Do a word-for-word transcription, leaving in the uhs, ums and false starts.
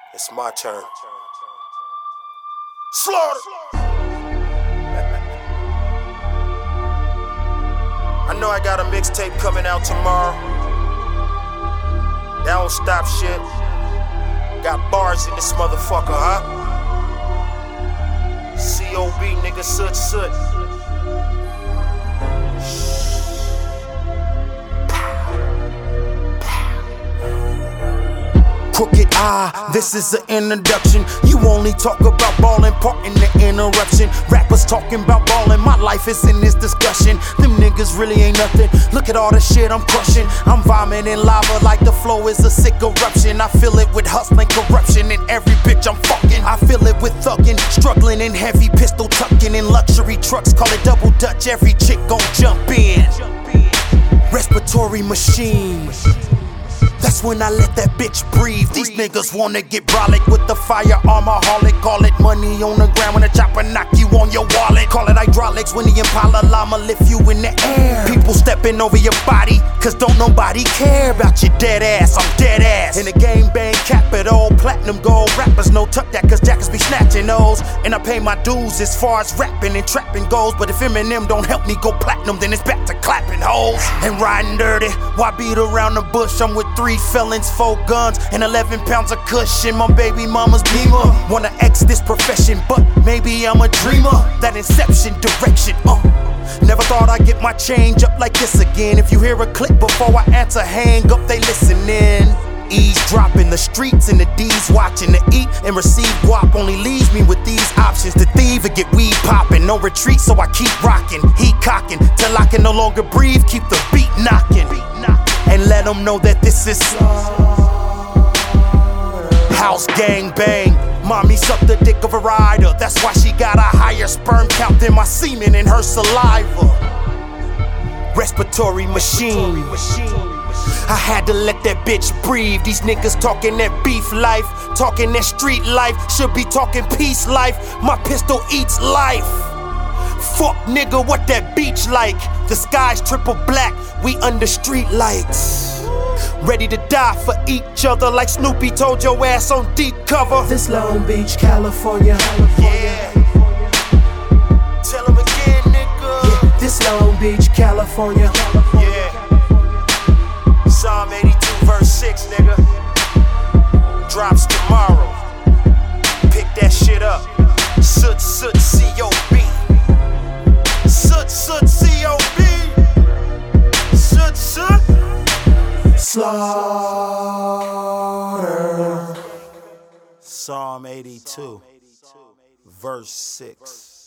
It's my turn. Slaughter! I know I got a mixtape coming out tomorrow. That don't stop shit. Got bars in this motherfucker, huh? C O B, nigga, soot, soot. Crooked eye, this is an introduction. You only talk about ballin', part in the interruption. Rappers talking about ballin', my life is in this discussion. Them niggas really ain't nothing. Look at all the shit I'm crushing. I'm vomiting lava like the flow is a sick eruption. I feel it with hustling, corruption, and every bitch I'm fucking. I feel it with thuggin', struggling in heavy pistol tucking in luxury trucks. Call it double dutch, every chick gon' jump in. Respiratory machine. That's when I let that bitch breathe. These niggas wanna get brolic with the firearm holic. Call it money on the ground when the chopper knock you on your wallet. Call it hydraulics when the Impala llama lift you in the air. People stepping over your body, cause don't nobody care about your dead ass. I'm dead ass. In the game bang capital, platinum gold. Rappers no tuck that cause jackets be snatching those. And I pay my dues as far as rapping and trapping goes. But if Eminem don't help me go platinum, then it's back to clapping hoes and riding dirty. Why beat around the bush? I'm with three felons, four guns, and eleven pounds of cushion. My baby mama's beamer. Wanna X this profession, but maybe I'm a dreamer. That inception direction, uh. Never thought I'd get my change up like this again. If you hear a click before I answer, hang up, they listening. Eavesdropping the streets and the D's watching to eat and receive guap only leaves me with these options. To thieve or get weed popping, no retreat, so I keep rocking, heat cocking till I can no longer breathe. Keep the beat knocking and let them know that this is house gang bang. Mommy sucked the dick of a rider, that's why she got a higher sperm count than my semen in her saliva. Respiratory machine. I had to let that bitch breathe. These niggas talking that beef life, talking that street life, should be talking peace life. My pistol eats life. Fuck nigga, what that beach like? The sky's triple black, we under street lights. Ready to die for each other like Snoopy told your ass on deep cover. This Long Beach, California. Yeah. Tell him again, nigga. Yeah. This Long Beach, California. Yeah. Psalm eighty-two verse six, nigga. Drops tomorrow. Pick that shit up. Soot, soot, C O B. Soot, soot, C O B. Soot, soot. Slaughter. Psalm eighty-two verse six.